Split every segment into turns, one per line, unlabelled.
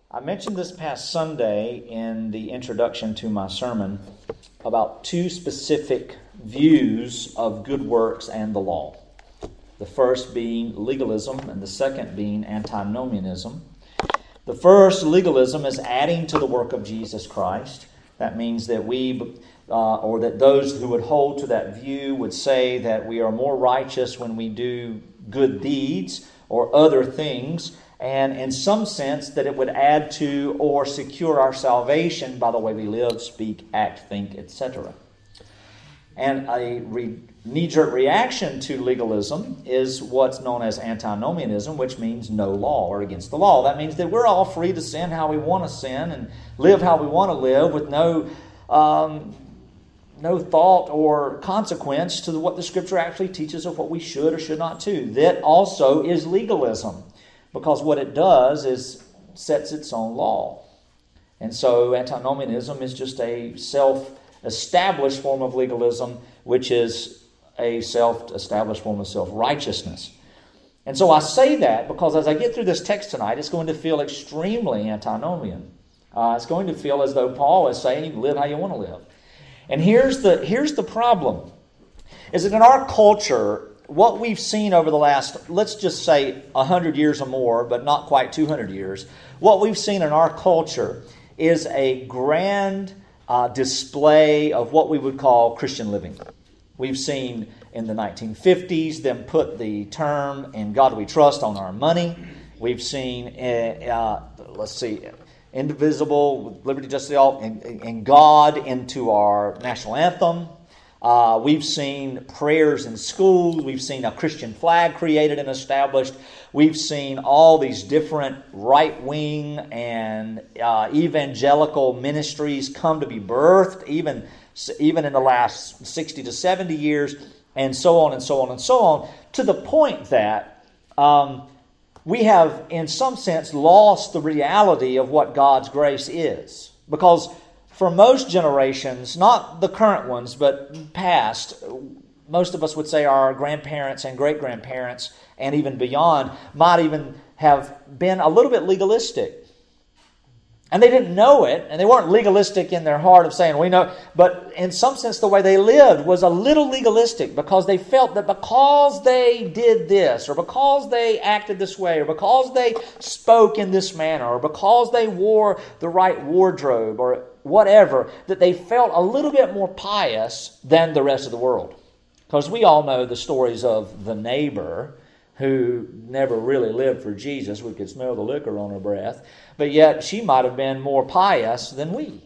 I mentioned this past Sunday in the introduction to my sermon about two specific views of good works and the law. The first being legalism and the second being antinomianism. The first, legalism, is adding to the work of Jesus Christ. That means that or that those who would hold to that view would say that we are more righteous when we do good deeds or other things, and in some sense that it would add to or secure our salvation by the way we live, speak, act, think, etc. And a knee-jerk reaction to legalism is what's known as antinomianism, which means no law or against the law. That means that we're all free to sin how we want to sin and live how we want to live with no thought or consequence to what the Scripture actually teaches of what we should or should not do. That also is legalism, because what it does is sets its own law. And so antinomianism is just a self-established form of legalism, which is a self-established form of self-righteousness. And so I say that because as I get through this text tonight, it's going to feel extremely antinomian. It's going to feel as though Paul is saying you can live how you want to live. And here's the problem, is that in our culture, what we've seen over the last, let's just say 100 years or more, but not quite 200 years, what we've seen in our culture is a grand display of what we would call Christian living. We've seen in the 1950s them put the term "In God We Trust" on our money. We've seen, indivisible, liberty, justice, all, and God into our national anthem. We've seen prayers in schools. We've seen a Christian flag created and established. We've seen all these different right-wing and evangelical ministries come to be birthed, even in the last 60 to 70 years, and so on and so on and so on, to the point that we have, in some sense, lost the reality of what God's grace is. Because for most generations, not the current ones, but past, most of us would say our grandparents and great-grandparents and even beyond might even have been a little bit legalistic. And they didn't know it, and they weren't legalistic in their heart of saying, we know, but in some sense the way they lived was a little legalistic because they felt that because they did this, or because they acted this way, or because they spoke in this manner, or because they wore the right wardrobe, or whatever, that they felt a little bit more pious than the rest of the world. Because we all know the stories of the neighbor who never really lived for Jesus. We could smell the liquor on her breath. But yet she might have been more pious than we.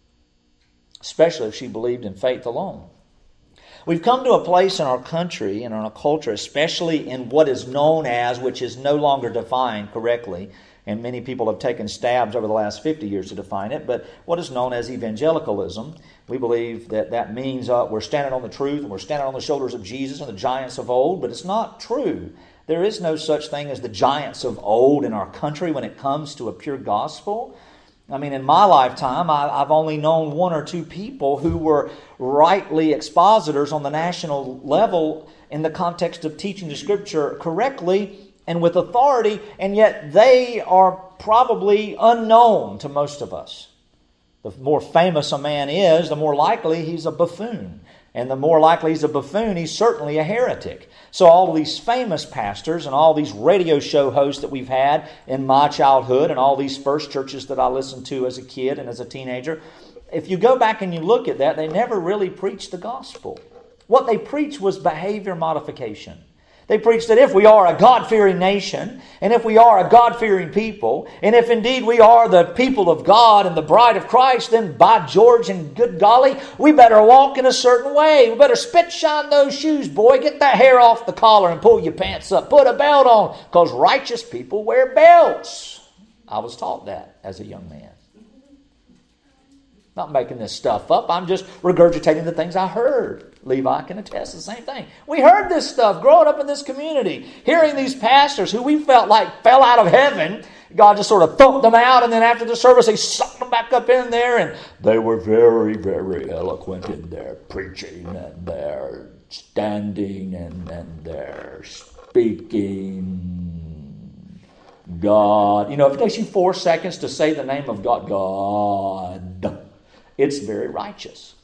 Especially if she believed in faith alone. We've come to a place in our country and in our culture, especially in what is known as, which is no longer defined correctly, and many people have taken stabs over the last 50 years to define it, but what is known as evangelicalism. We believe that means we're standing on the truth and we're standing on the shoulders of Jesus and the giants of old, but it's not true. There is no such thing as the giants of old in our country when it comes to a pure gospel. I mean, in my lifetime, I've only known one or two people who were rightly expositors on the national level in the context of teaching the Scripture correctly and with authority, and yet they are probably unknown to most of us. The more famous a man is, the more likely he's a buffoon. And the more likely he's a buffoon, he's certainly a heretic. So all of these famous pastors and all these radio show hosts that we've had in my childhood and all these first churches that I listened to as a kid and as a teenager, if you go back and you look at that, they never really preached the gospel. What they preached was behavior modification. They preached that if we are a God-fearing nation, and if we are a God-fearing people, and if indeed we are the people of God and the bride of Christ, then by George and good golly, we better walk in a certain way. We better spit shine those shoes, boy. Get that hair off the collar and pull your pants up. Put a belt on, because righteous people wear belts. I was taught that as a young man. Not making this stuff up. I'm just regurgitating the things I heard. Levi can attest the same thing. We heard this stuff growing up in this community. Hearing these pastors who we felt like fell out of heaven. God just sort of thumped them out, and then after the service He sucked them back up in there, and they were very, very eloquent in their preaching and their standing and their speaking. God. You know, if it takes you 4 seconds to say the name of God, God, it's very righteous.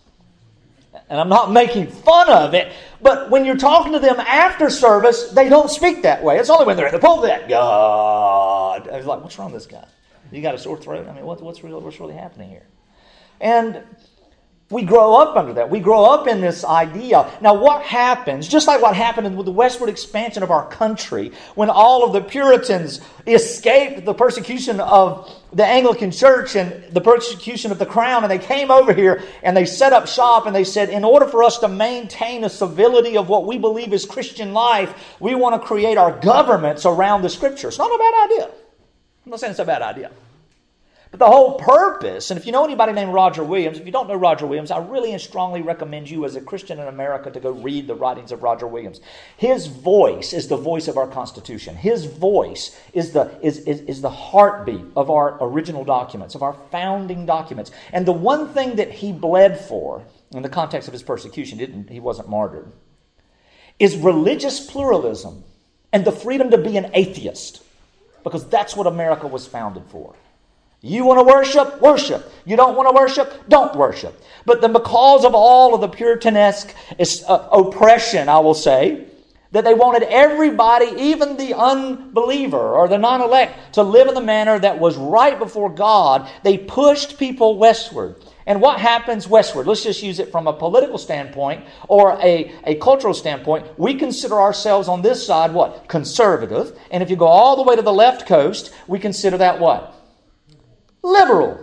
And I'm not making fun of it, but when you're talking to them after service, they don't speak that way. It's only when they're in the pulpit, God. I was like, what's wrong with this guy? You got a sore throat? I mean, what's really happening here? And we grow up under that. We grow up in this idea. Now, what happens, just like what happened with the westward expansion of our country, when all of the Puritans escaped the persecution of the Anglican Church and the persecution of the Crown, and they came over here and they set up shop and they said, in order for us to maintain a civility of what we believe is Christian life, we want to create our governments around the Scripture. It's not a bad idea. I'm not saying it's a bad idea. But the whole purpose, and if you know anybody named Roger Williams, if you don't know Roger Williams, I really and strongly recommend you as a Christian in America to go read the writings of Roger Williams. His voice is the voice of our Constitution. His voice is the heartbeat of our original documents, of our founding documents. And the one thing that he bled for, in the context of his persecution, he wasn't martyred, is religious pluralism and the freedom to be an atheist. Because that's what America was founded for. You want to worship? Worship. You don't want to worship? Don't worship. But then because of all of the Puritanesque oppression, I will say, that they wanted everybody, even the unbeliever or the non-elect, to live in the manner that was right before God, they pushed people westward. And what happens westward? Let's just use it from a political standpoint or a cultural standpoint. We consider ourselves on this side, what? Conservative. And if you go all the way to the left coast, we consider that what? Liberal.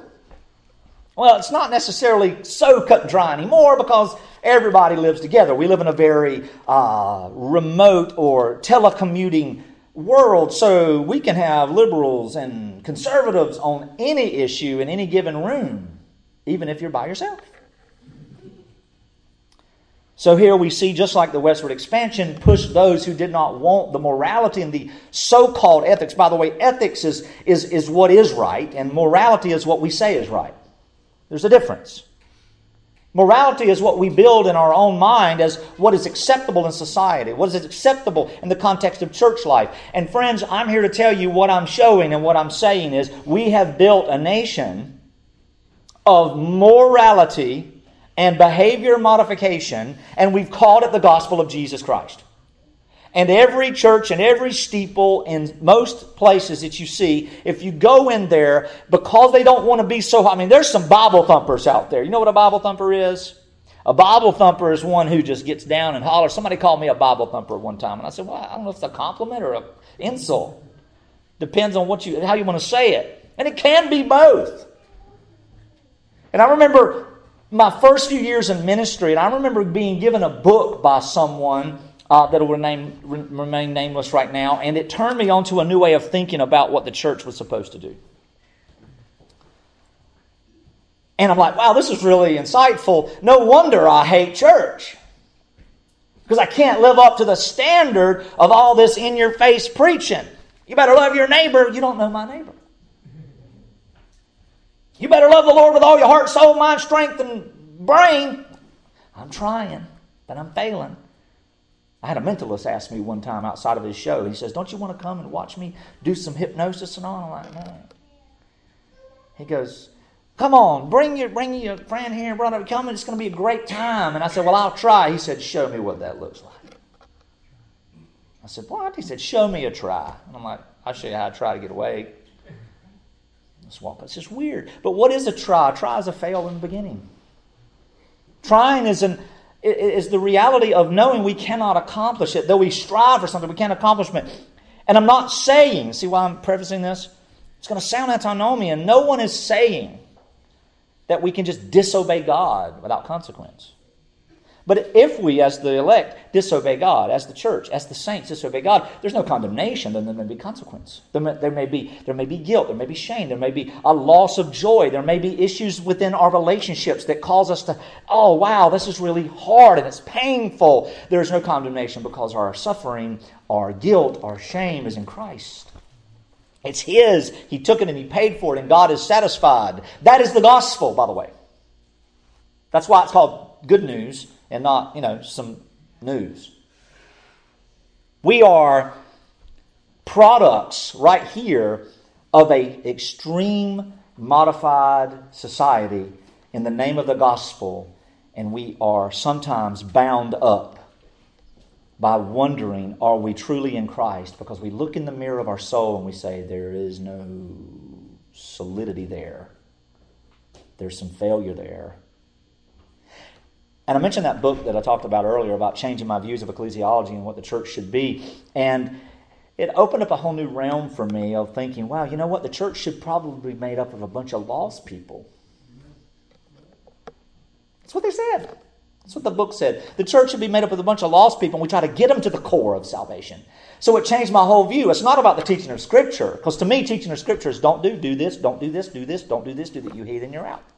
Well, it's not necessarily so cut and dry anymore because everybody lives together. We live in a very remote or telecommuting world, so we can have liberals and conservatives on any issue in any given room, even if you're by yourself. So here we see, just like the westward expansion pushed those who did not want the morality and the so-called ethics. By the way, ethics is what is right, and morality is what we say is right. There's a difference. Morality is what we build in our own mind as what is acceptable in society, what is acceptable in the context of church life. And friends, I'm here to tell you what I'm showing and what I'm saying is we have built a nation of morality and behavior modification, and we've called it the gospel of Jesus Christ. And every church and every steeple in most places that you see, if you go in there, because they don't want to be so... I mean, there's some Bible thumpers out there. You know what a Bible thumper is? A Bible thumper is one who just gets down and hollers. Somebody called me a Bible thumper one time, and I said, well, I don't know if it's a compliment or an insult. Depends on how you want to say it. And it can be both. And I remember my first few years in ministry, and I remember being given a book by someone that will remain nameless right now, and it turned me onto a new way of thinking about what the church was supposed to do. And I'm like, wow, this is really insightful. No wonder I hate church. Because I can't live up to the standard of all this in-your-face preaching. You better love your neighbor. You don't know my neighbor. You better love the Lord with all your heart, soul, mind, strength, and brain. I'm trying, but I'm failing. I had a mentalist ask me one time outside of his show. He says, don't you want to come and watch me do some hypnosis and all? I'm like, no. He goes, come on, bring your friend here, brother. Come, it's going to be a great time. And I said, well, I'll try. He said, show me what that looks like. I said, what? He said, show me a try. And I'm like, I'll show you how to try to get away. Let's walk. It's just weird. But what is a try? A try is a fail in the beginning. Trying is the reality of knowing we cannot accomplish it. Though we strive for something, we can't accomplish it. And I'm not saying, see why I'm prefacing this? It's going to sound antinomian. No one is saying that we can just disobey God without consequence. But if we, as the elect, disobey God, as the church, as the saints disobey God, there's no condemnation, then there may be consequence. There may be guilt, there may be shame, there may be a loss of joy, there may be issues within our relationships that cause us to, oh wow, this is really hard and it's painful. There's no condemnation because our suffering, our guilt, our shame is in Christ. It's His. He took it and He paid for it, and God is satisfied. That is the gospel, by the way. That's why it's called good news and not, some news. We are products right here of a extreme modified society in the name of the gospel, and we are sometimes bound up by wondering, are we truly in Christ? Because we look in the mirror of our soul and we say, there is no solidity there. There's some failure there. And I mentioned that book that I talked about earlier about changing my views of ecclesiology and what the church should be. And it opened up a whole new realm for me of thinking, wow, you know what? The church should probably be made up of a bunch of lost people. That's what they said. That's what the book said. The church should be made up of a bunch of lost people, and we try to get them to the core of salvation. So it changed my whole view. It's not about the teaching of Scripture. Because to me, teaching of Scripture is don't do this, don't do this, do this, don't do this, do that. You heathen, you're out.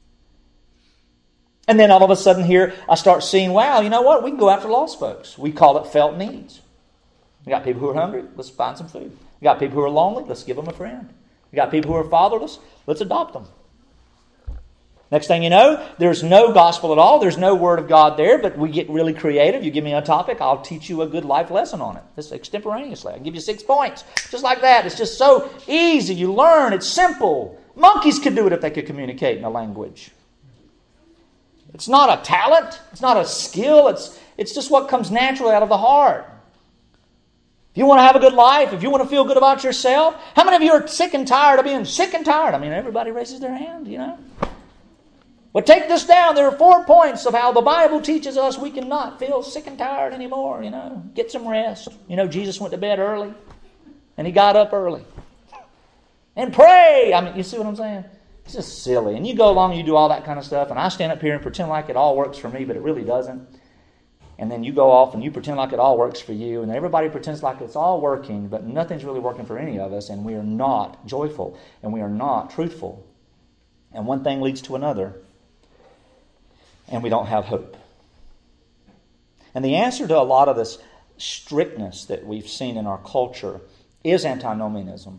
And then all of a sudden here, I start seeing, wow, you know what? We can go after lost folks. We call it felt needs. We got people who are hungry. Let's find some food. We got people who are lonely. Let's give them a friend. We got people who are fatherless. Let's adopt them. Next thing you know, there's no gospel at all. There's no word of God there, but we get really creative. You give me a topic, I'll teach you a good life lesson on it. This extemporaneously. I can give you 6 points. Just like that. It's just so easy. You learn. It's simple. Monkeys could do it if they could communicate in a language. It's not a talent. It's not a skill. It's just what comes naturally out of the heart. If you want to have a good life, if you want to feel good about yourself, how many of you are sick and tired of being sick and tired? I mean, everybody raises their hand, you know. Well, take this down. There are 4 points of how the Bible teaches us we cannot feel sick and tired anymore, you know. Get some rest. You know, Jesus went to bed early, and He got up early. And pray. I mean, you see what I'm saying? It's just silly. And you go along, you do all that kind of stuff, and I stand up here and pretend like it all works for me, but it really doesn't. And then you go off and you pretend like it all works for you, and everybody pretends like it's all working, but nothing's really working for any of us, and we are not joyful, and we are not truthful. And one thing leads to another, and we don't have hope. And the answer to a lot of this strictness that we've seen in our culture is antinomianism.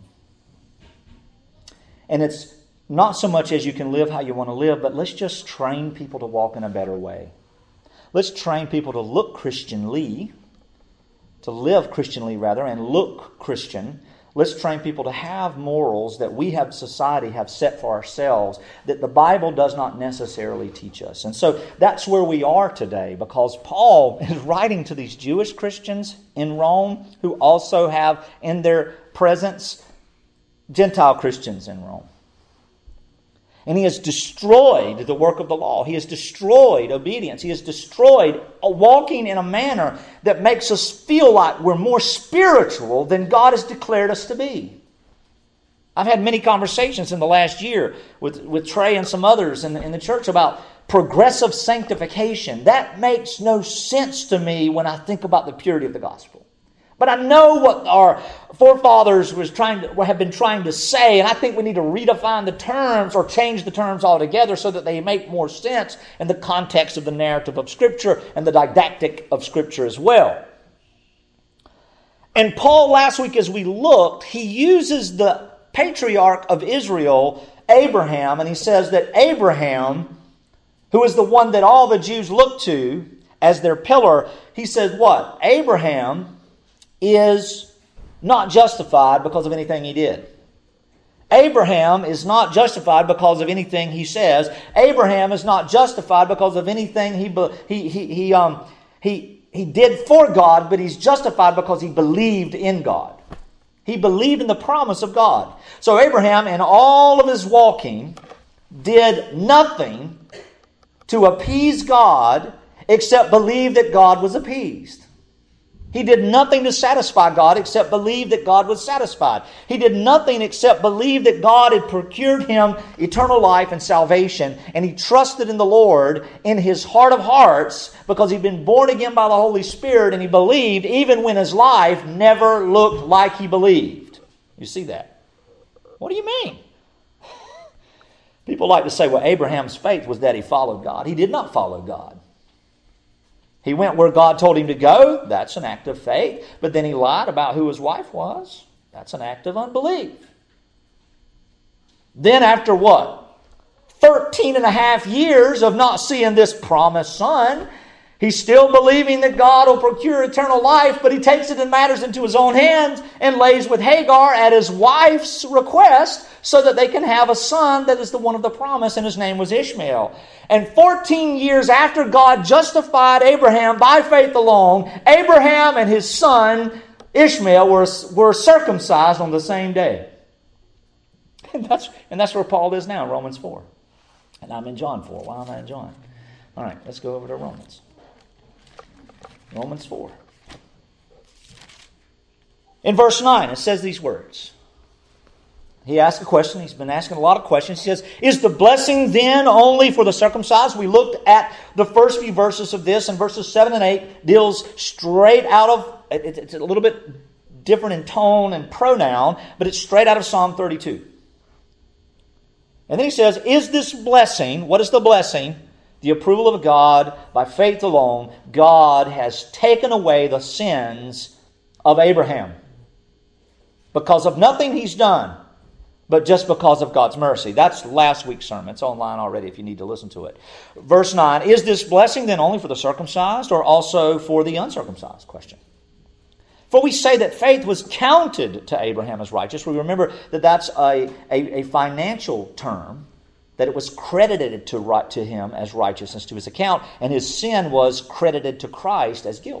And it's not so much as you can live how you want to live, but let's just train people to walk in a better way. Let's train people to look Christianly, to live Christianly rather, and look Christian. Let's train people to have morals that we have society have set for ourselves that the Bible does not necessarily teach us. And so that's where we are today, because Paul is writing to these Jewish Christians in Rome who also have in their presence Gentile Christians in Rome. And he has destroyed the work of the law. He has destroyed obedience. He has destroyed walking in a manner that makes us feel like we're more spiritual than God has declared us to be. I've had many conversations in the last year with Trey and some others in the church about progressive sanctification. That makes no sense to me when I think about the purity of the gospel. But I know what our forefathers have been trying to say, and I think we need to redefine the terms or change the terms altogether so that they make more sense in the context of the narrative of Scripture and the didactic of Scripture as well. And Paul, last week as we looked, he uses the patriarch of Israel, Abraham, and he says that Abraham, who is the one that all the Jews look to as their pillar, he says what? Abraham is not justified because of anything he did. Abraham is not justified because of anything he says. Abraham is not justified because of anything he did for God, but he's justified because he believed in God. He believed in the promise of God. So Abraham, in all of his walking, did nothing to appease God except believe that God was appeased. He did nothing to satisfy God except believe that God was satisfied. He did nothing except believe that God had procured him eternal life and salvation. And he trusted in the Lord in his heart of hearts because he'd been born again by the Holy Spirit, and he believed even when his life never looked like he believed. You see that? What do you mean? People like to say, well, Abraham's faith was that he followed God. He did not follow God. He went where God told him to go. That's an act of faith. But then he lied about who his wife was. That's an act of unbelief. Then after what? 13 and a half years of not seeing this promised son, He's still believing that God will procure eternal life, but he takes it and matters into his own hands and lays with Hagar at his wife's request so that they can have a son that is the one of the promise, and his name was Ishmael. And 14 years after God justified Abraham by faith alone, Abraham and his son Ishmael were circumcised on the same day. And that's where Paul is now, Romans 4. And I'm in John 4. Why am I in John? All right, let's go over to Romans. Romans 4. In verse 9, it says these words. He asked a question. He's been asking a lot of questions. He says, is the blessing then only for the circumcised? We looked at the first few verses of this, and verses 7 and 8 deals straight out of, it's a little bit different in tone and pronoun, but it's straight out of Psalm 32. And then he says, is this blessing, what is the blessing? The approval of God by faith alone. God has taken away the sins of Abraham because of nothing he's done, but just because of God's mercy. That's last week's sermon. It's online already if you need to listen to it. Verse 9, is this blessing then only for the circumcised or also for the uncircumcised? Question. For we say that faith was counted to Abraham as righteous. We remember that that's a financial term, that it was credited to him as righteousness to his account, and his sin was credited to Christ as guilt.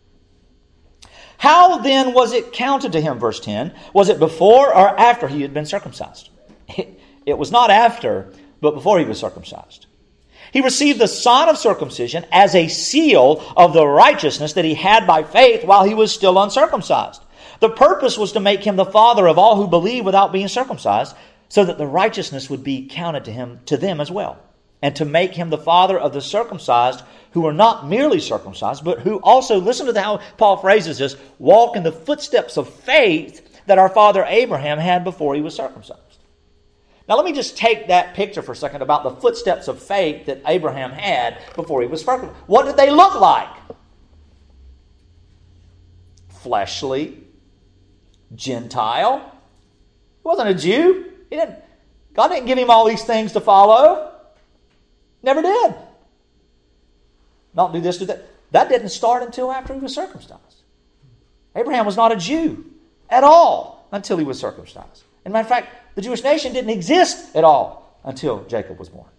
How then was it counted to him, verse 10? Was it before or after he had been circumcised? It was not after, but before he was circumcised. He received the sign of circumcision as a seal of the righteousness that he had by faith while he was still uncircumcised. The purpose was to make him the father of all who believe without being circumcised, so that the righteousness would be counted to them as well, and to make him the father of the circumcised who are not merely circumcised, but who also, listen to how Paul phrases this, walk in the footsteps of faith that our father Abraham had before he was circumcised. Now let me just take that picture for a second about the footsteps of faith that Abraham had before he was circumcised. What did they look like? Fleshly, Gentile. He wasn't a Jew. God didn't give him all these things to follow. Never did. Not do this, do that. That didn't start until after he was circumcised. Abraham was not a Jew at all until he was circumcised. As a matter of fact, the Jewish nation didn't exist at all until Jacob was born.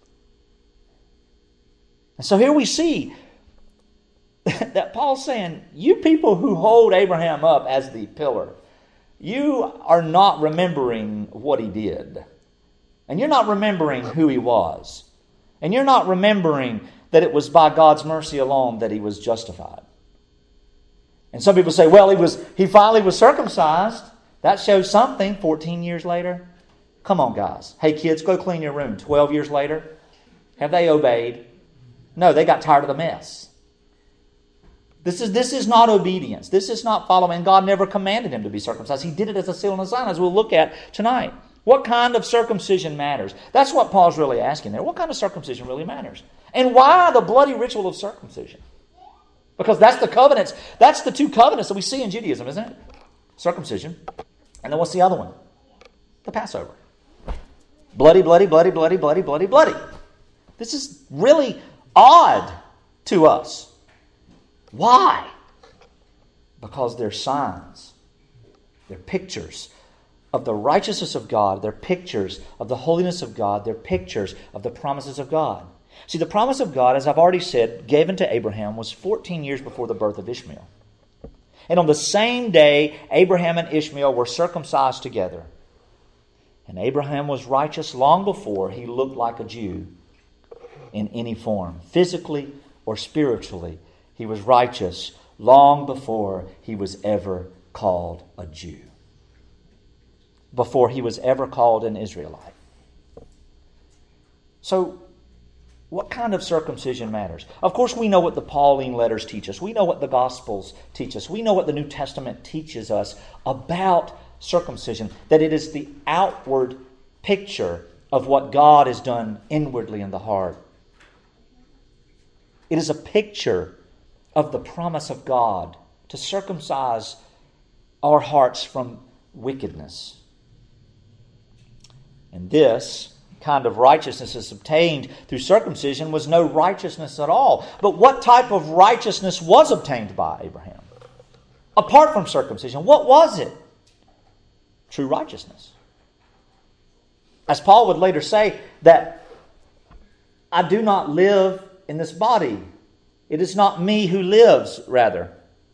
And so here we see that Paul's saying, you people who hold Abraham up as the pillar, you are not remembering what he did. And you're not remembering who he was. And you're not remembering that it was by God's mercy alone that he was justified. And some people say, well, he finally was circumcised. That shows something 14 years later. Come on, guys. Hey, kids, go clean your room. 12 years later, have they obeyed? No, they got tired of the mess. This is not obedience. This is not following. God never commanded him to be circumcised. He did it as a seal and a sign, as we'll look at tonight. What kind of circumcision matters? That's what Paul's really asking there. What kind of circumcision really matters? And why the bloody ritual of circumcision? Because that's the covenants. That's the two covenants that we see in Judaism, isn't it? Circumcision. And then what's the other one? The Passover. Bloody, bloody, bloody, bloody, bloody, bloody, bloody. This is really odd to us. Why? Because they're signs. They're pictures of the righteousness of God. They're pictures of the holiness of God. They're pictures of the promises of God. See, the promise of God, as I've already said, given to Abraham was 14 years before the birth of Ishmael. And on the same day, Abraham and Ishmael were circumcised together. And Abraham was righteous long before he looked like a Jew in any form, physically or spiritually. He was righteous long before he was ever called a Jew, before he was ever called an Israelite. So, what kind of circumcision matters? Of course, we know what the Pauline letters teach us. We know what the Gospels teach us. We know what the New Testament teaches us about circumcision, that it is the outward picture of what God has done inwardly in the heart. It is a picture of the promise of God to circumcise our hearts from wickedness. And this kind of righteousness is obtained through circumcision was no righteousness at all. But what type of righteousness was obtained by Abraham? Apart from circumcision, what was it? True righteousness. As Paul would later say, that I do not live in this body. It is not me who lives, rather.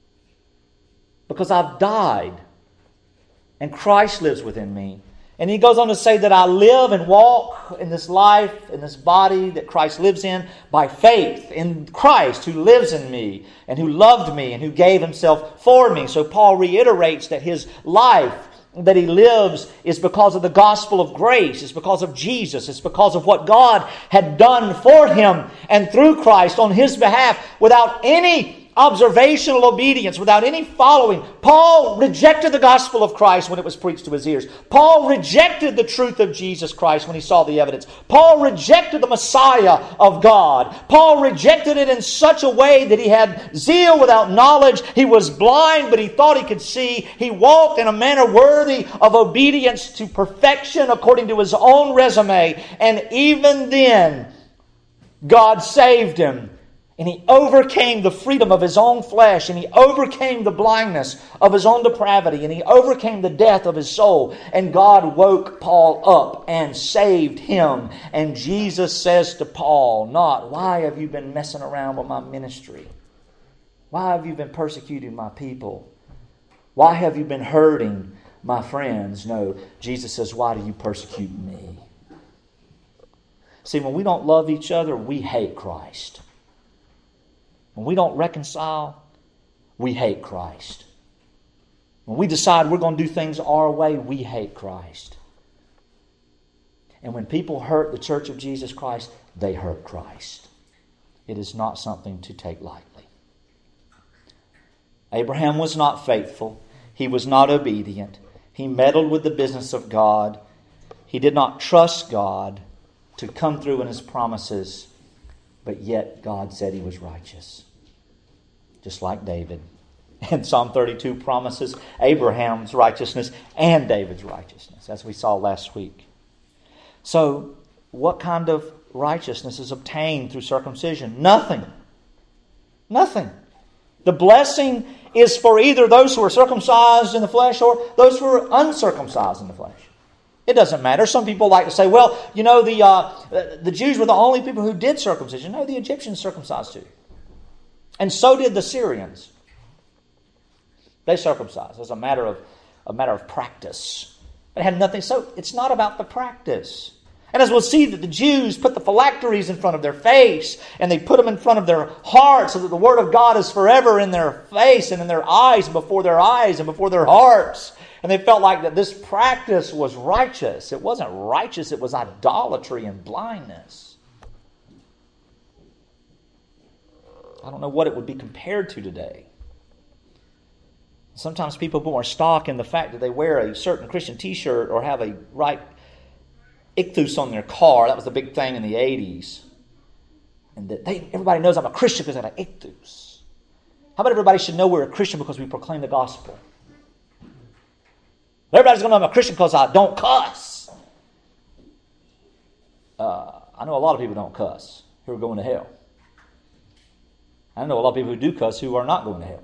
Because I've died. And Christ lives within me. And he goes on to say that I live and walk in this life, in this body that Christ lives in, by faith in Christ who lives in me and who loved me and who gave himself for me. So Paul reiterates that his life that he lives is because of the gospel of grace. It's because of Jesus. It's because of what God had done for him and through Christ on his behalf without any observational obedience, without any following. Paul rejected the gospel of Christ when it was preached to his ears. Paul rejected the truth of Jesus Christ when he saw the evidence. Paul rejected the Messiah of God. Paul rejected it in such a way that he had zeal without knowledge. He was blind, but he thought he could see. He walked in a manner worthy of obedience to perfection according to his own resume. And even then, God saved him. And he overcame the freedom of his own flesh. And he overcame the blindness of his own depravity. And he overcame the death of his soul. And God woke Paul up and saved him. And Jesus says to Paul, not, why have you been messing around with my ministry? Why have you been persecuting my people? Why have you been hurting my friends? No, Jesus says, why do you persecute me? See, when we don't love each other, we hate Christ. When we don't reconcile, we hate Christ. When we decide we're going to do things our way, we hate Christ. And when people hurt the church of Jesus Christ, they hurt Christ. It is not something to take lightly. Abraham was not faithful. He was not obedient. He meddled with the business of God. He did not trust God to come through in His promises. But yet God said he was righteous. Just like David. And Psalm 32 promises Abraham's righteousness and David's righteousness, as we saw last week. So, what kind of righteousness is obtained through circumcision? Nothing. Nothing. The blessing is for either those who are circumcised in the flesh or those who are uncircumcised in the flesh. It doesn't matter. Some people like to say, well, you know, the Jews were the only people who did circumcision. No, the Egyptians circumcised too. And so did the Syrians. They circumcised as a matter of practice. It had nothing. So it's not about the practice. And as we'll see, that the Jews put the phylacteries in front of their face, and they put them in front of their heart, so that the Word of God is forever in their face and in their eyes and before their eyes and before their hearts. And they felt like that this practice was righteous. It wasn't righteous, it was idolatry and blindness. I don't know what it would be compared to today. Sometimes people put more stock in the fact that they wear a certain Christian t-shirt or have a right ichthus on their car. That was the big thing in the 80s. And that everybody knows I'm a Christian because I have an ichthus. How about everybody should know we're a Christian because we proclaim the gospel? Everybody's going to know I'm a Christian because I don't cuss. I know a lot of people don't cuss who are going to hell. I know a lot of people who do cuss who are not going to hell.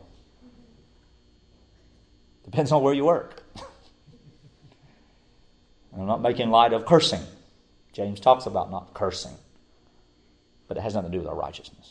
Depends on where you work. I'm not making light of cursing. James talks about not cursing. But it has nothing to do with our righteousness.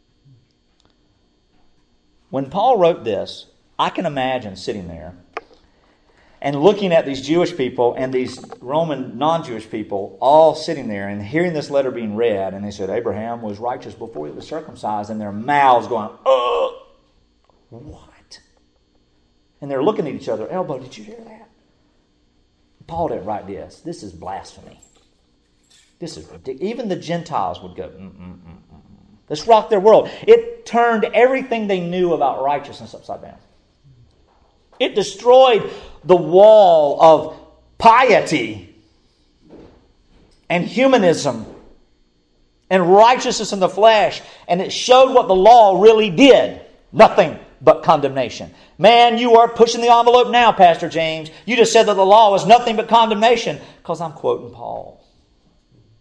When Paul wrote this, I can imagine sitting there and looking at these Jewish people and these Roman non-Jewish people all sitting there and hearing this letter being read, and they said Abraham was righteous before he was circumcised, and their mouths going, oh, what? And they're looking at each other, Elbow, did you hear that? Paul didn't write this. This is blasphemy. This is ridiculous. Even the Gentiles would go, This rocked their world. It turned everything they knew about righteousness upside down. It destroyed the wall of piety and humanism and righteousness in the flesh. And it showed what the law really did. Nothing but condemnation. Man, you are pushing the envelope now, Pastor James. You just said that the law was nothing but condemnation. Because I'm quoting Paul.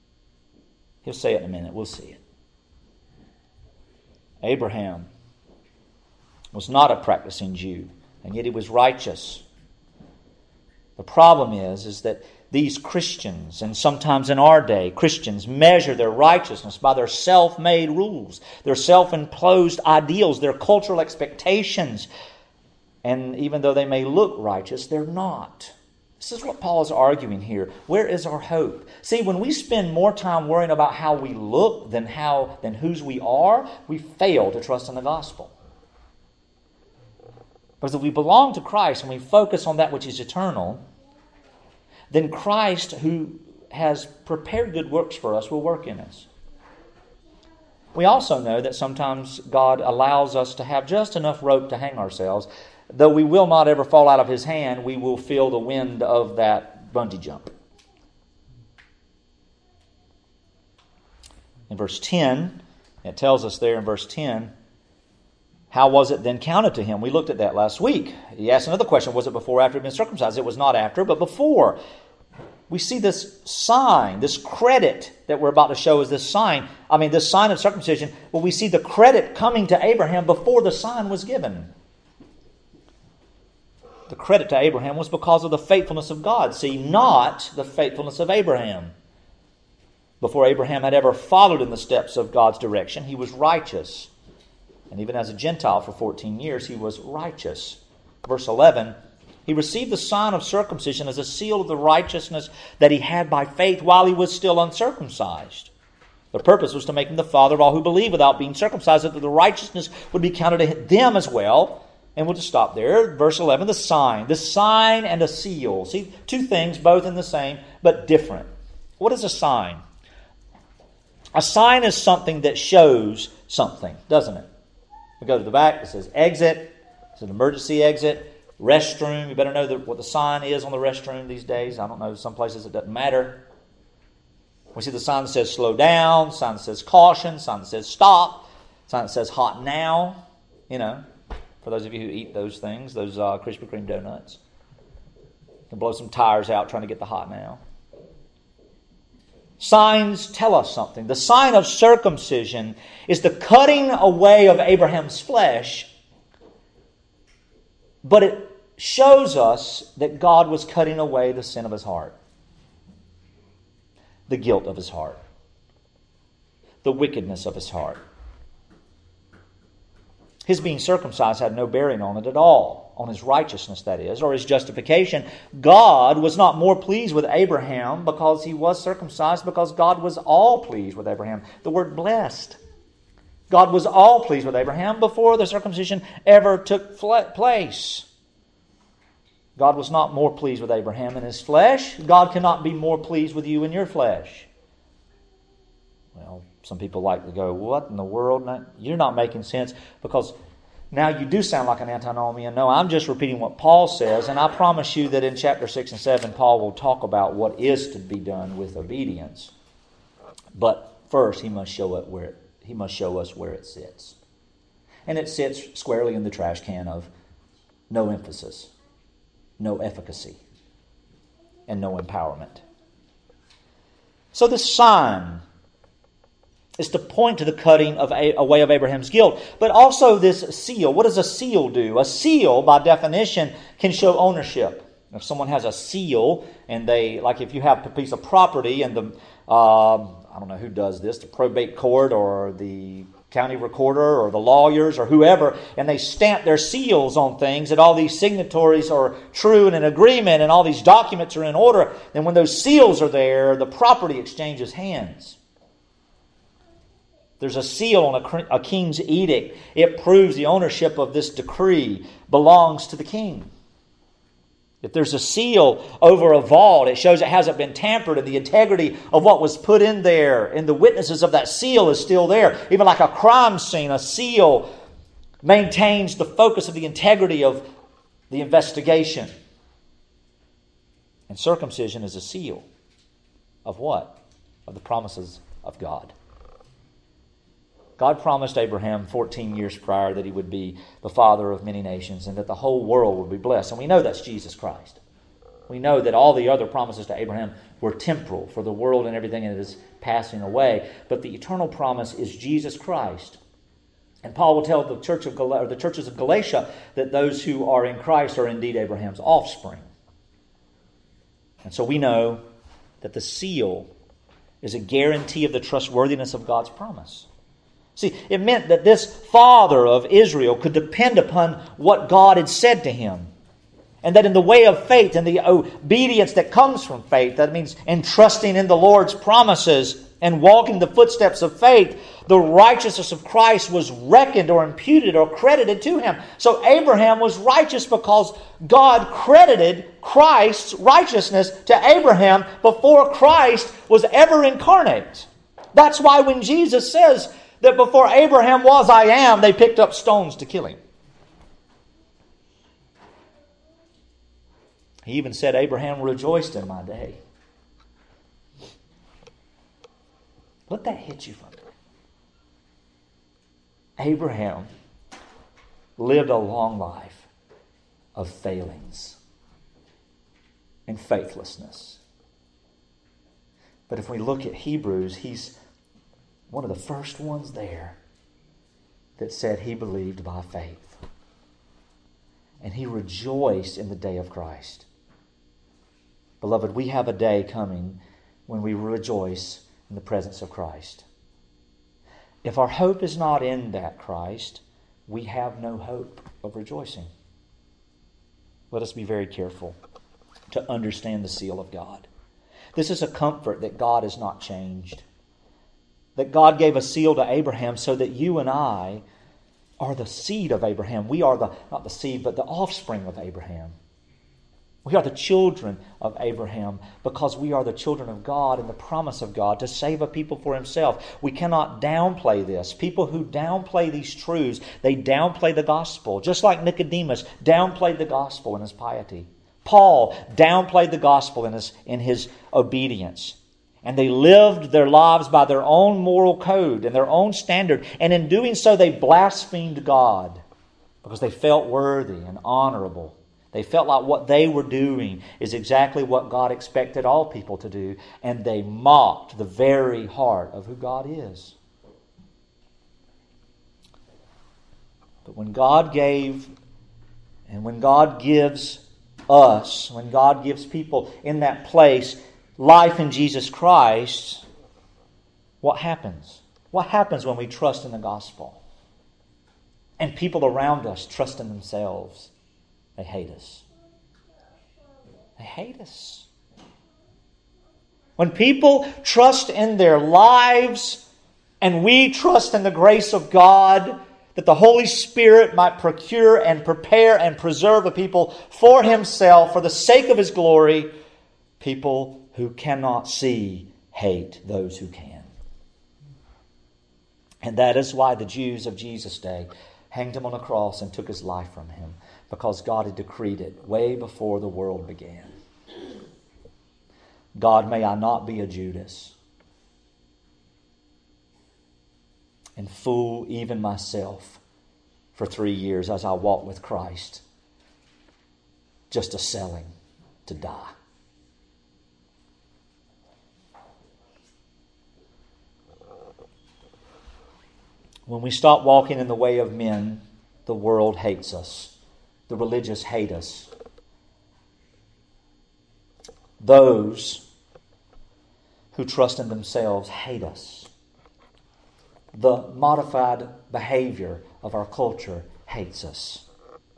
He'll say it in a minute. We'll see it. Abraham was not a practicing Jew, and yet he was righteous. The problem is that these Christians, and sometimes in our day, Christians measure their righteousness by their self-made rules, their self-imposed ideals, their cultural expectations. And even though they may look righteous, they're not. This is what Paul is arguing here. Where is our hope? See, when we spend more time worrying about how we look than whose we are, we fail to trust in the gospel. Because if we belong to Christ and we focus on that which is eternal, then Christ, who has prepared good works for us, will work in us. We also know that sometimes God allows us to have just enough rope to hang ourselves. Though we will not ever fall out of His hand, we will feel the wind of that bungee jump. In verse 10, it tells us there in verse 10, how was it then counted to him? We looked at that last week. He asked another question, was it before or after he had been circumcised? It was not after, but before. We see this sign, this credit that we're about to show is this sign. This sign of circumcision. Well, we see the credit coming to Abraham before the sign was given. The credit to Abraham was because of the faithfulness of God. See, not the faithfulness of Abraham. Before Abraham had ever followed in the steps of God's direction, he was righteous. And even as a Gentile for 14 years, he was righteous. Verse 11, he received the sign of circumcision as a seal of the righteousness that he had by faith while he was still uncircumcised. The purpose was to make him the father of all who believe without being circumcised, that the righteousness would be counted to them as well. And we'll just stop there. Verse 11, the sign. The sign and a seal. See, two things, both in the same, but different. What is a sign? A sign is something that shows something, doesn't it? We go to the back, it says exit. It's an emergency exit. Restroom, you better know what the sign is on the restroom these days. I don't know, some places it doesn't matter. We see the sign that says slow down, sign that says caution, sign that says stop, sign that says hot now, for those of you who eat those things, those Krispy Kreme donuts. You can blow some tires out trying to get the hot now. Signs tell us something. The sign of circumcision is the cutting away of Abraham's flesh, but it shows us that God was cutting away the sin of his heart, the guilt of his heart, the wickedness of his heart. His being circumcised had no bearing on it at all, on his righteousness, that is, or his justification. God was not more pleased with Abraham because he was circumcised, because God was all pleased with Abraham. The word blessed. God was all pleased with Abraham before the circumcision ever took place. God was not more pleased with Abraham in his flesh. God cannot be more pleased with you in your flesh. Well, some people like to go, what in the world? You're not making sense, because now you do sound like an antinomian. No, I'm just repeating what Paul says, and I promise you that in chapter 6 and 7, Paul will talk about what is to be done with obedience. But first, he must show us where it sits. And it sits squarely in the trash can of no emphasis, no efficacy, and no empowerment. So the sign is to point to the cutting away of Abraham's guilt. But also this seal. What does a seal do? A seal, by definition, can show ownership. If someone has a seal, and if you have a piece of property, and I don't know who does this, the probate court or the county recorder or the lawyers or whoever, and they stamp their seals on things, and all these signatories are true and in agreement, and all these documents are in order, then when those seals are there, the property exchanges hands. There's a seal on a king's edict. It proves the ownership of this decree belongs to the king. If there's a seal over a vault, it shows it hasn't been tampered, and the integrity of what was put in there and the witnesses of that seal is still there. Even like a crime scene, a seal maintains the focus of the integrity of the investigation. And circumcision is a seal of what? Of the promises of God. God promised Abraham 14 years prior that he would be the father of many nations and that the whole world would be blessed. And we know that's Jesus Christ. We know that all the other promises to Abraham were temporal, for the world and everything in it is passing away. But the eternal promise is Jesus Christ. And Paul will tell the churches of Galatia that those who are in Christ are indeed Abraham's offspring. And so we know that the seal is a guarantee of the trustworthiness of God's promise. See, it meant that this father of Israel could depend upon what God had said to him. And that in the way of faith and the obedience that comes from faith, that means entrusting in the Lord's promises and walking the footsteps of faith, the righteousness of Christ was reckoned or imputed or credited to him. So Abraham was righteous because God credited Christ's righteousness to Abraham before Christ was ever incarnate. That's why when Jesus says that before Abraham was, I am, they picked up stones to kill him. He even said, Abraham rejoiced in my day. Let that hit you for a minute. Abraham lived a long life of failings and faithlessness. But if we look at Hebrews, he's one of the first ones there that said he believed by faith. And he rejoiced in the day of Christ. Beloved, we have a day coming when we rejoice in the presence of Christ. If our hope is not in that Christ, we have no hope of rejoicing. Let us be very careful to understand the seal of God. This is a comfort that God has not changed. That God gave a seal to Abraham so that you and I are the seed of Abraham. We are not the seed, but the offspring of Abraham. We are the children of Abraham because we are the children of God and the promise of God to save a people for himself. We cannot downplay this. People who downplay these truths, they downplay the gospel. Just like Nicodemus downplayed the gospel in his piety. Paul downplayed the gospel in his obedience. And they lived their lives by their own moral code and their own standard. And in doing so, they blasphemed God because they felt worthy and honorable. They felt like what they were doing is exactly what God expected all people to do. And they mocked the very heart of who God is. But when God gave, and when God gives us, when God gives people in that place life in Jesus Christ, what happens? What happens when we trust in the gospel? And people around us trust in themselves. They hate us. They hate us. When people trust in their lives and we trust in the grace of God that the Holy Spirit might procure and prepare and preserve a people for Himself for the sake of His glory, people who cannot see hate those who can. And that is why the Jews of Jesus' day hanged Him on a cross and took His life from Him. Because God had decreed it way before the world began. God, may I not be a Judas and fool even myself for 3 years as I walk with Christ, just a selling to die. When we stop walking in the way of men, the world hates us. The religious hate us. Those who trust in themselves hate us. The modified behavior of our culture hates us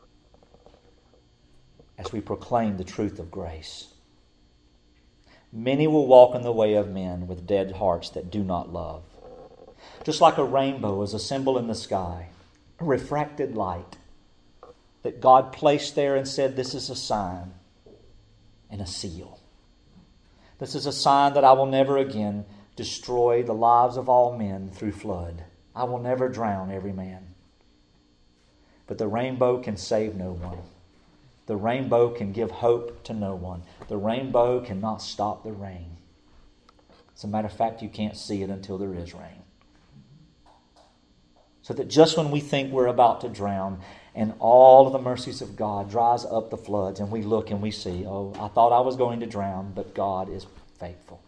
as we proclaim the truth of grace. Many will walk in the way of men with dead hearts that do not love. Just like a rainbow is a symbol in the sky, a refracted light that God placed there and said, this is a sign and a seal. This is a sign that I will never again destroy the lives of all men through flood. I will never drown every man. But the rainbow can save no one. The rainbow can give hope to no one. The rainbow cannot stop the rain. As a matter of fact, you can't see it until there is rain. So that just when we think we're about to drown, And all of the mercies of God dries up the floods, and we look and we see, oh, I thought I was going to drown, but God is faithful.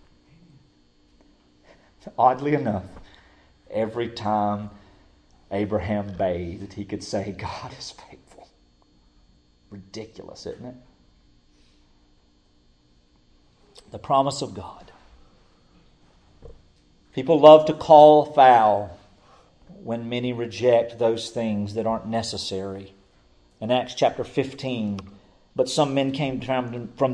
Oddly enough, every time Abraham bathed, he could say, God is faithful. Ridiculous, isn't it? The promise of God. People love to call foul when many reject those things that aren't necessary. In Acts chapter 15, but some men came down from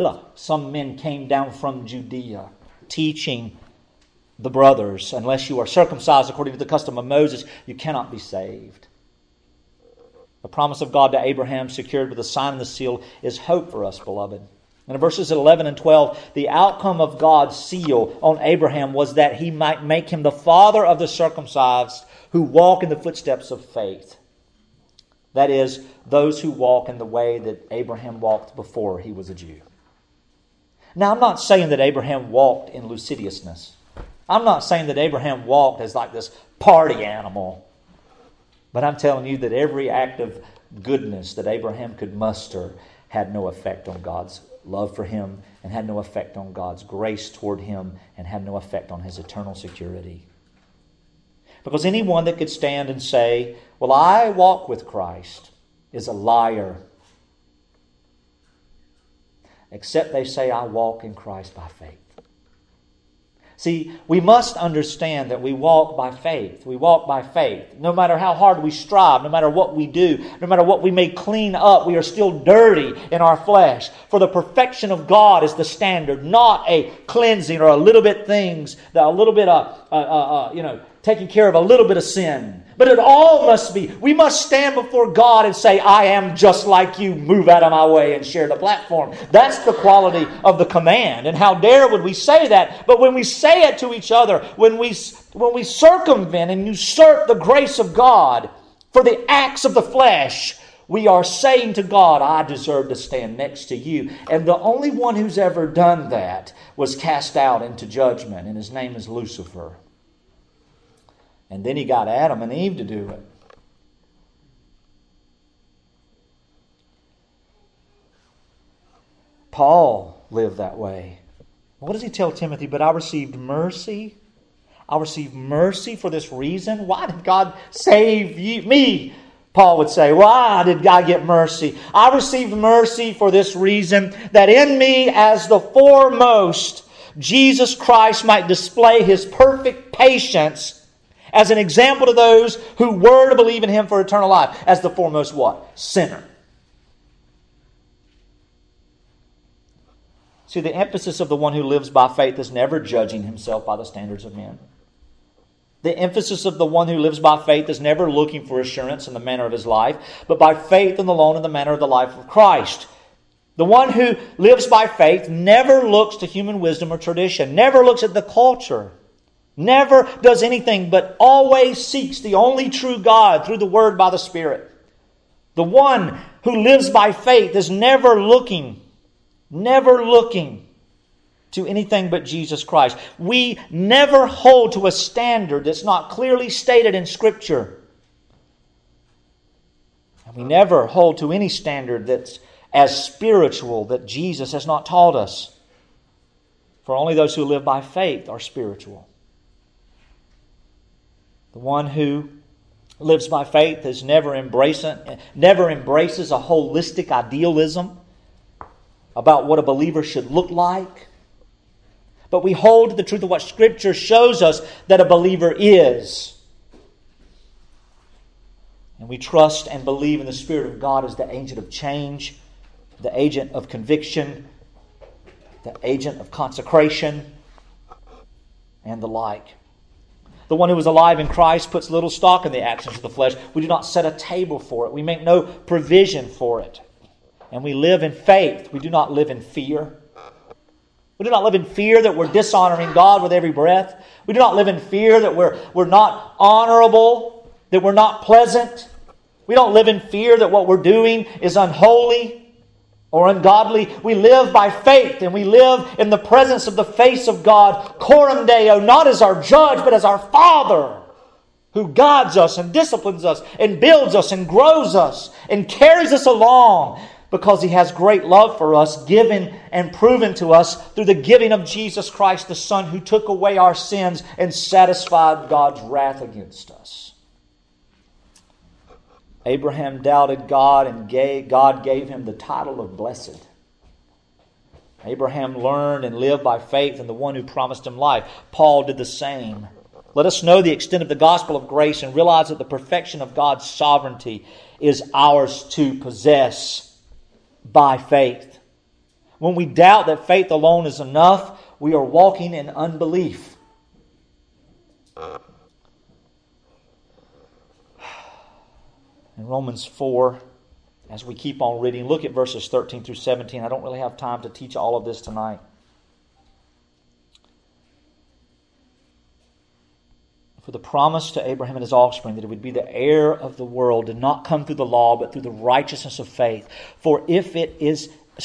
Judea, teaching the brothers, unless you are circumcised according to the custom of Moses, you cannot be saved. The promise of God to Abraham, secured with the sign and the seal, is hope for us, beloved. And in verses 11 and 12, the outcome of God's seal on Abraham was that He might make him the father of the circumcised who walk in the footsteps of faith. That is, those who walk in the way that Abraham walked before he was a Jew. Now, I'm not saying that Abraham walked in lasciviousness. I'm not saying that Abraham walked as like this party animal. But I'm telling you that every act of goodness that Abraham could muster had no effect on God's love for him, and had no effect on God's grace toward him, and had no effect on his eternal security. Because anyone that could stand and say, well, I walk with Christ, is a liar. Except they say, I walk in Christ by faith. See, we must understand that we walk by faith. We walk by faith. No matter how hard we strive, no matter what we do, no matter what we may clean up, we are still dirty in our flesh. For the perfection of God is the standard, not a cleansing or a little bit things, that a little bit taking care of a little bit of sin. But it all must be. We must stand before God and say, I am just like you. Move out of my way and share the platform. That's the quality of the command. And how dare would we say that? But when we say it to each other, when we circumvent and usurp the grace of God for the acts of the flesh, we are saying to God, I deserve to stand next to you. And the only one who's ever done that was cast out into judgment, and his name is Lucifer. And then he got Adam and Eve to do it. Paul lived that way. What does he tell Timothy? But I received mercy. I received mercy for this reason. Why did God save me? Paul would say, why did God get mercy? I received mercy for this reason, that in me as the foremost, Jesus Christ might display His perfect patience as an example to those who were to believe in Him for eternal life. As the foremost what? Sinner. See, the emphasis of the one who lives by faith is never judging himself by the standards of men. The emphasis of the one who lives by faith is never looking for assurance in the manner of his life, but by faith and alone in the manner of the life of Christ. The one who lives by faith never looks to human wisdom or tradition, never looks at the culture, never does anything, but always seeks the only true God through the Word by the Spirit. The one who lives by faith is never looking to anything but Jesus Christ. We never hold to a standard that's not clearly stated in Scripture. And we never hold to any standard that's as spiritual that Jesus has not taught us. For only those who live by faith are spiritual. The one who lives by faith is never embraces a holistic idealism about what a believer should look like. But we hold to the truth of what Scripture shows us that a believer is. And we trust and believe in the Spirit of God as the agent of change, the agent of conviction, the agent of consecration, and the like. The one who is alive in Christ puts little stock in the actions of the flesh. We do not set a table for it. We make no provision for it. And we live in faith. We do not live in fear. We do not live in fear that we're dishonoring God with every breath. We do not live in fear that we're not honorable, that we're not pleasant. We don't live in fear that what we're doing is unholy or ungodly. We live by faith, and we live in the presence of the face of God, coram Deo, not as our judge, but as our Father. who guides us and disciplines us and builds us and grows us and carries us along because He has great love for us, given and proven to us through the giving of Jesus Christ, the Son, who took away our sins and satisfied God's wrath against us. Abraham doubted God, and God gave him the title of blessed. Abraham learned and lived by faith in the one who promised him life. Paul did the same. Let us know the extent of the gospel of grace and realize that the perfection of God's sovereignty is ours to possess by faith. When we doubt that faith alone is enough, we are walking in unbelief. In Romans 4, as we keep on reading, look at verses 13 through 17. I don't really have time to teach all of this tonight. For the promise to Abraham and his offspring that he would be the heir of the world did not come through the law, but through the righteousness of faith. For if it is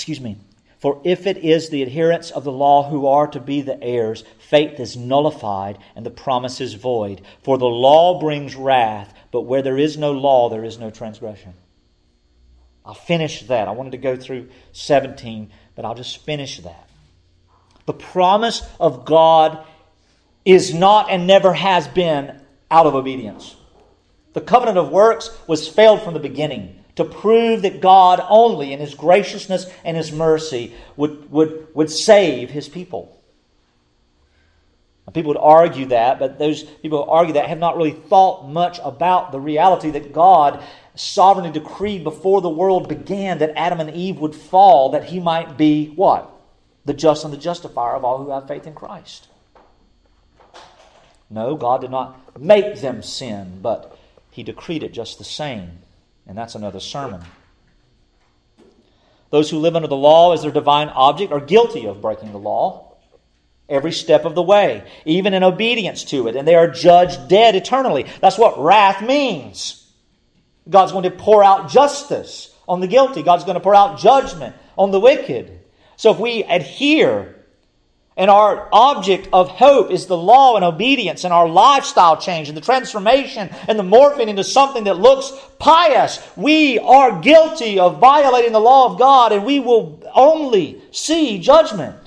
the adherents of the law who are to be the heirs, faith is nullified and the promise is void. For the law brings wrath, but where there is no law, there is no transgression. I'll finish that. I wanted to go through 17, but I'll just finish that. The promise of God is not and never has been out of obedience. The covenant of works was failed from the beginning to prove that God only in His graciousness and His mercy would save His people. Now, people would argue that, but those people who argue that have not really thought much about the reality that God sovereignly decreed before the world began that Adam and Eve would fall, that He might be what? The just and the justifier of all who have faith in Christ. No, God did not make them sin, but He decreed it just the same. And that's another sermon. Those who live under the law as their divine object are guilty of breaking the law every step of the way, even in obedience to it, and they are judged dead eternally. That's what wrath means. God's going to pour out justice on the guilty. God's going to pour out judgment on the wicked. So if we adhere, and our object of hope is the law and obedience and our lifestyle change and the transformation and the morphing into something that looks pious, we are guilty of violating the law of God, and we will only see judgment.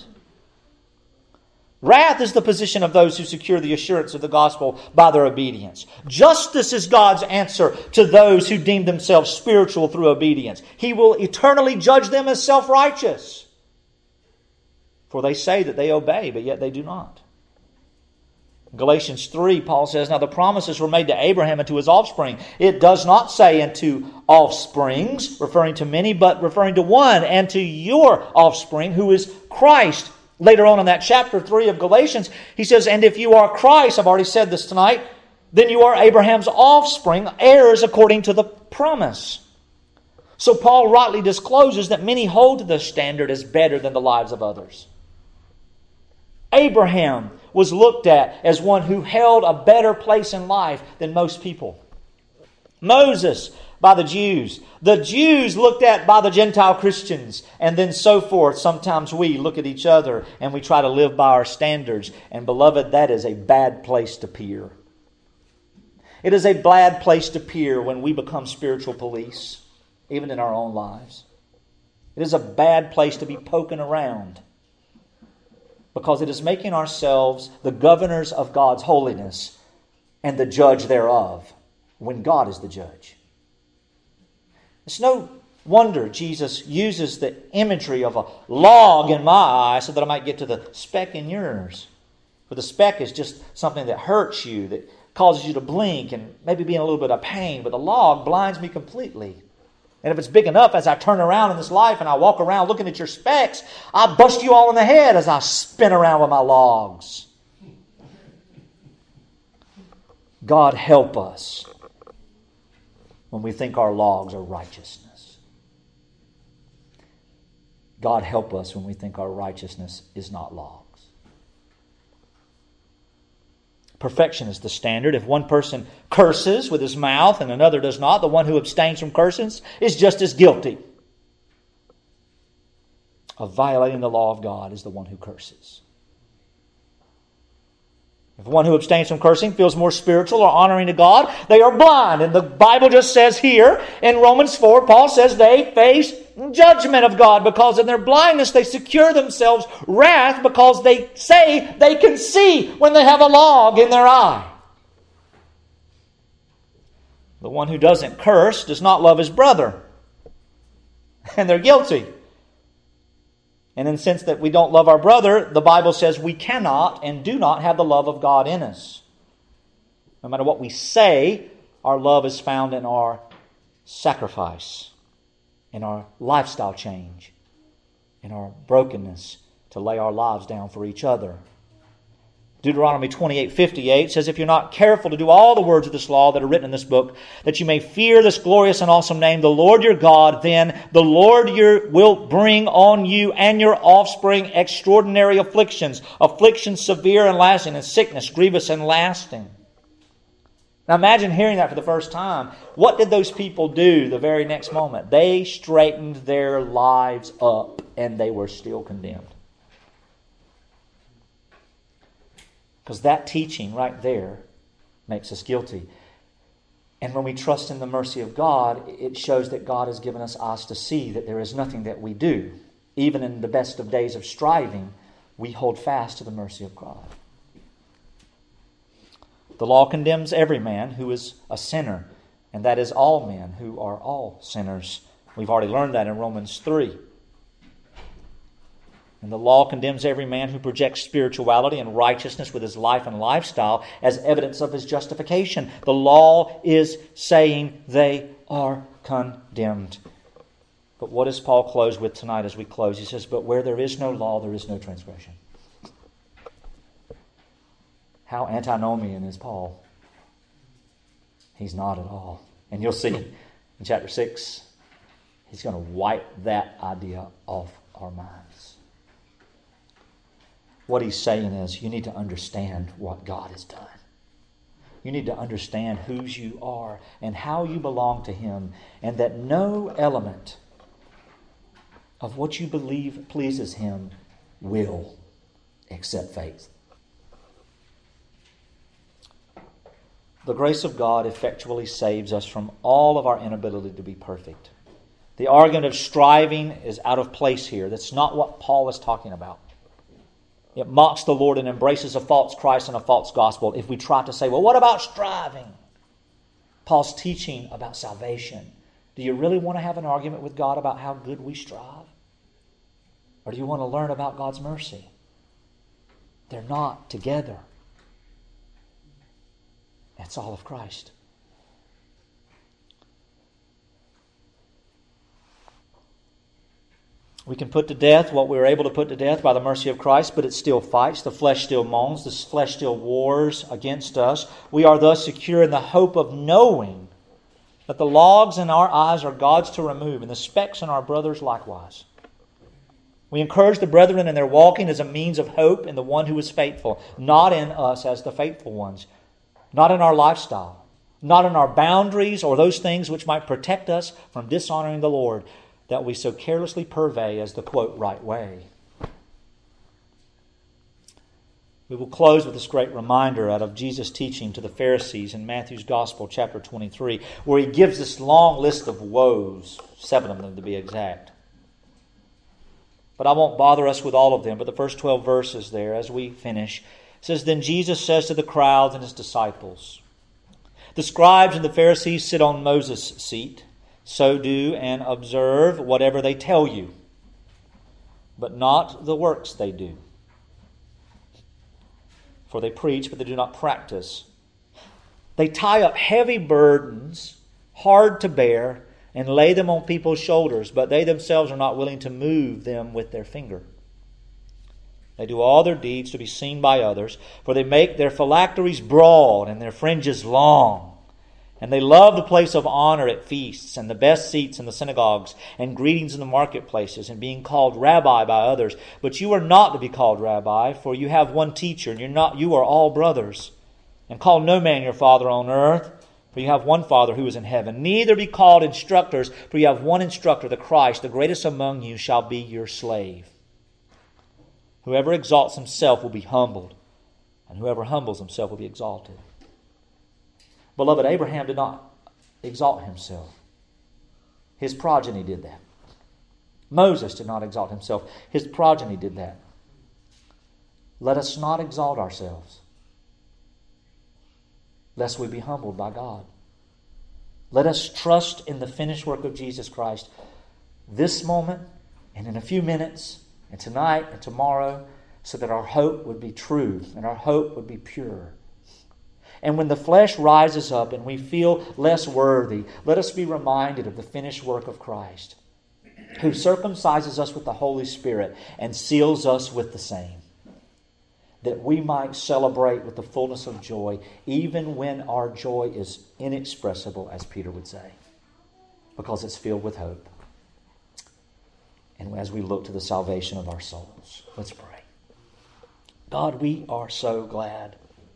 Wrath is the position of those who secure the assurance of the gospel by their obedience. Justice is God's answer to those who deem themselves spiritual through obedience. He will eternally judge them as self-righteous. For they say that they obey, but yet they do not. In Galatians 3, Paul says, now the promises were made to Abraham and to his offspring. It does not say unto offsprings, referring to many, but referring to one, and to your offspring, who is Christ. Later on in that chapter 3 of Galatians, he says, and if you are Christ, I've already said this tonight, then you are Abraham's offspring, heirs according to the promise. So Paul rightly discloses that many hold to this standard as better than the lives of others. Abraham was looked at as one who held a better place in life than most people. Moses by the Jews. The Jews looked at by the Gentile Christians, and then so forth. Sometimes we look at each other and we try to live by our standards. And beloved, that is a bad place to peer. It is a bad place to peer when we become spiritual police, even in our own lives. It is a bad place to be poking around, because it is making ourselves the governors of God's holiness and the judge thereof, when God is the judge. It's no wonder Jesus uses the imagery of a log in my eye so that I might get to the speck in yours. For the speck is just something that hurts you, that causes you to blink and maybe be in a little bit of pain, but the log blinds me completely. And if it's big enough, as I turn around in this life and I walk around looking at your specks, I bust you all in the head as I spin around with my logs. God help us when we think our logs are righteousness. God help us when we think our righteousness is not logs. Perfection is the standard. If one person curses with his mouth and another does not, the one who abstains from curses is just as guilty of violating the law of God as the one who curses. If one who abstains from cursing feels more spiritual or honoring to God, they are blind. And the Bible just says here in Romans 4, Paul says they face judgment of God because in their blindness they secure themselves wrath because they say they can see when they have a log in their eye. The one who doesn't curse does not love his brother. And they're guilty. And in the sense that we don't love our brother, the Bible says we cannot and do not have the love of God in us. No matter what we say, our love is found in our sacrifice, in our lifestyle change, in our brokenness to lay our lives down for each other. Deuteronomy 28:58 says, if you're not careful to do all the words of this law that are written in this book, that you may fear this glorious and awesome name, the Lord your God, then the Lord will bring on you and your offspring extraordinary afflictions, afflictions severe and lasting, and sickness grievous and lasting. Now imagine hearing that for the first time. What did those people do the very next moment? They straightened their lives up and they were still condemned. Because that teaching right there makes us guilty. And when we trust in the mercy of God, it shows that God has given us eyes to see that there is nothing that we do. Even in the best of days of striving, we hold fast to the mercy of God. The law condemns every man who is a sinner, and that is all men who are all sinners. We've already learned that in Romans 3. And the law condemns every man who projects spirituality and righteousness with his life and lifestyle as evidence of his justification. The law is saying they are condemned. But what does Paul close with tonight as we close? He says, but where there is no law, there is no transgression. How antinomian is Paul? He's not at all. And you'll see in chapter 6, he's going to wipe that idea off our minds. What he's saying is, you need to understand what God has done. You need to understand whose you are and how you belong to Him, and that no element of what you believe pleases Him will, except faith. The grace of God effectually saves us from all of our inability to be perfect. The argument of striving is out of place here. That's not what Paul is talking about. It mocks the Lord and embraces a false Christ and a false gospel if we try to say, well, what about striving? Paul's teaching about salvation. Do you really want to have an argument with God about how good we strive? Or do you want to learn about God's mercy? They're not together. That's all of Christ. We can put to death what we were able to put to death by the mercy of Christ, but it still fights. The flesh still moans. The flesh still wars against us. We are thus secure in the hope of knowing that the logs in our eyes are God's to remove, and the specks in our brothers likewise. We encourage the brethren in their walking as a means of hope in the one who is faithful, not in us as the faithful ones, not in our lifestyle, not in our boundaries or those things which might protect us from dishonoring the Lord, that we so carelessly purvey as the, quote, right way. We will close with this great reminder out of Jesus' teaching to the Pharisees in Matthew's Gospel, chapter 23, where He gives this long list of woes, 7 of them to be exact. But I won't bother us with all of them, but the first 12 verses there, as we finish, says, Then Jesus says to the crowds and His disciples, The scribes and the Pharisees sit on Moses' seat. So do and observe whatever they tell you, but not the works they do. For they preach, but they do not practice. They tie up heavy burdens, hard to bear, and lay them on people's shoulders, but they themselves are not willing to move them with their finger. They do all their deeds to be seen by others, for they make their phylacteries broad and their fringes long. And they love the place of honor at feasts and the best seats in the synagogues and greetings in the marketplaces and being called rabbi by others. But you are not to be called rabbi, for you have one teacher, and you are all brothers. And call no man your father on earth, for you have one Father who is in heaven. Neither be called instructors, for you have one instructor, the Christ. The greatest among you shall be your slave. Whoever exalts himself will be humbled, and whoever humbles himself will be exalted. Beloved, Abraham did not exalt himself. His progeny did that. Moses did not exalt himself. His progeny did that. Let us not exalt ourselves, lest we be humbled by God. Let us trust in the finished work of Jesus Christ this moment and in a few minutes and tonight and tomorrow, so that our hope would be true and our hope would be pure. And when the flesh rises up and we feel less worthy, let us be reminded of the finished work of Christ, who circumcises us with the Holy Spirit and seals us with the same, that we might celebrate with the fullness of joy, even when our joy is inexpressible, as Peter would say, because it's filled with hope. And as we look to the salvation of our souls, let's pray. God, we are so glad.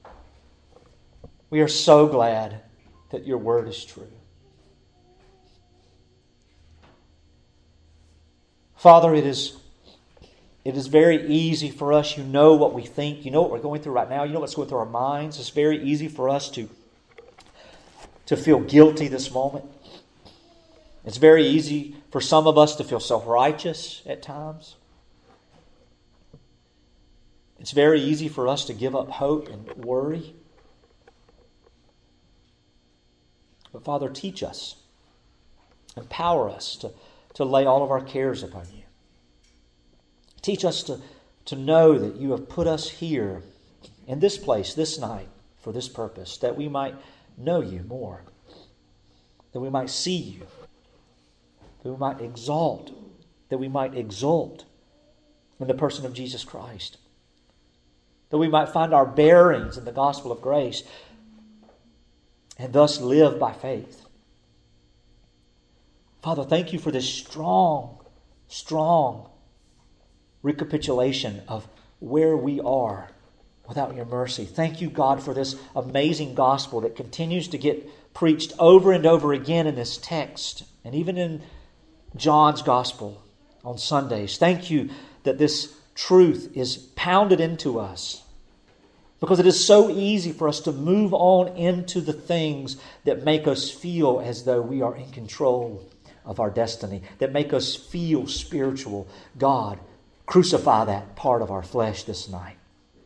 We are so glad that your word is true. Father, it is very easy for us. You know what we think. You know what we're going through right now. You know what's going through our minds. It's very easy for us to feel guilty this moment. It's very easy for some of us to feel self-righteous at times. It's very easy for us to give up hope and worry. But Father, teach us. Empower us to lay all of our cares upon you. Teach us to know that you have put us here in this place, this night, for this purpose, that we might know you more, that we might see you, that we might exalt, that we might exult in the person of Jesus Christ, that we might find our bearings in the gospel of grace and thus live by faith. Father, thank you for this strong recapitulation of where we are without your mercy. Thank you, God, for this amazing gospel that continues to get preached over and over again in this text and even in John's gospel on Sundays. Thank you that this truth is pounded into us, because it is so easy for us to move on into the things that make us feel as though we are in control of our destiny, that make us feel spiritual. God, crucify that part of our flesh this night.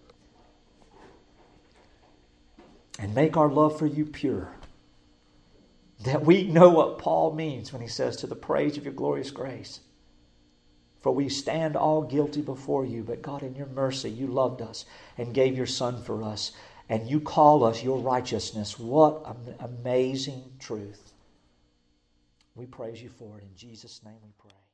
And make our love for you pure. That we know what Paul means when he says, to the praise of your glorious grace. For we stand all guilty before you, but God, in your mercy, you loved us and gave your Son for us. And you call us your righteousness. What an amazing truth. We praise you for it. In Jesus' name we pray.